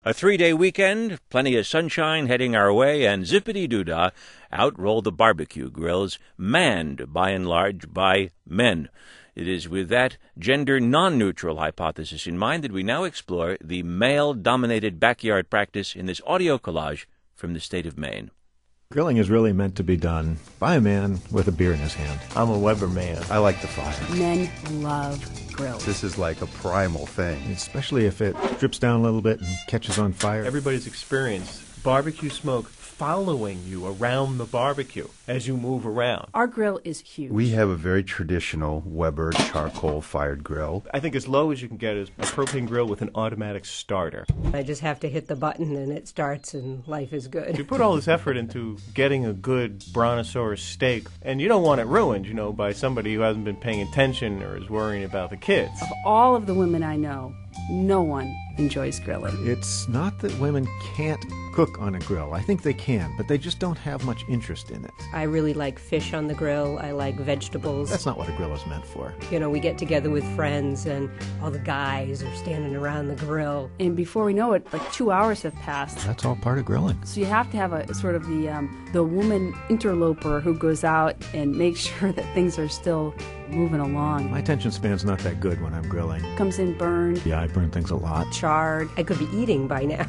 A 3-day weekend, plenty of sunshine heading our way, and zippity-doo-dah, out roll the barbecue grills, manned by and large by men. It is with that gender non-neutral hypothesis in mind that we now explore the male-dominated backyard practice in this audio collage from the state of Maine. Grilling is really meant to be done by a man with a beer in his hand. I'm a Weber man. I like the fire. Men love grills. This is like a primal thing. Especially if it drips down a little bit and catches on fire. Everybody's experienced barbecue smoke following you around the barbecue as you move around. Our grill is huge. We have a very traditional Weber charcoal-fired grill. I think as low as you can get is a propane grill with an automatic starter. I just have to hit the button and it starts and life is good. You put all this effort into getting a good brontosaurus steak, and you don't want it ruined, by somebody who hasn't been paying attention or is worrying about the kids. Of all of the women I know, no one enjoys grilling. It's not that women can't cook on a grill. I think they can, but they just don't have much interest in it. I really like fish on the grill. I like vegetables. That's not what a grill is meant for. We get together with friends and all the guys are standing around the grill. And before we know it, like 2 hours have passed. That's all part of grilling. So you have to have a sort of the woman interloper who goes out and makes sure that things are still moving along. My attention span's not that good when I'm grilling. Comes in burned. Yeah, I burn things a lot. Charred. I could be eating by now.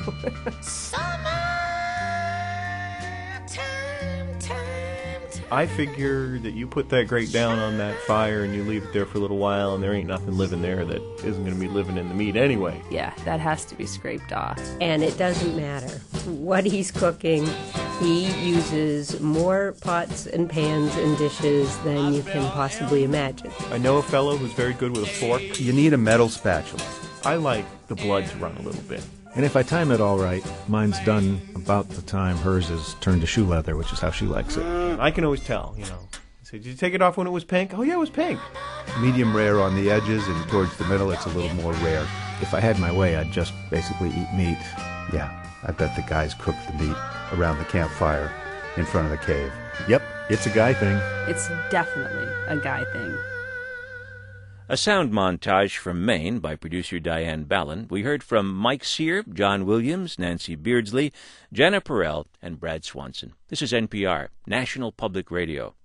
I figure that you put that grate down on that fire and you leave it there for a little while, and there ain't nothing living there that isn't going to be living in the meat anyway. Yeah, that has to be scraped off. And it doesn't matter what he's cooking. He uses more pots and pans and dishes than you can possibly imagine. I know a fellow who's very good with a fork. You need a metal spatula. I like the blood to run a little bit. And if I time it all right, mine's done about the time hers is turned to shoe leather, which is how she likes it. I can always tell, I say, did you take it off when it was pink? Oh, yeah, it was pink. Medium rare on the edges, and towards the middle it's a little more rare. If I had my way, I'd just basically eat meat. Yeah, I bet the guys cook the meat around the campfire in front of the cave. Yep, it's a guy thing. It's definitely a guy thing. A sound montage from Maine by producer Diane Ballin. We heard from Mike Sear, John Williams, Nancy Beardsley, Jana Perrell, and Brad Swanson. This is NPR, National Public Radio.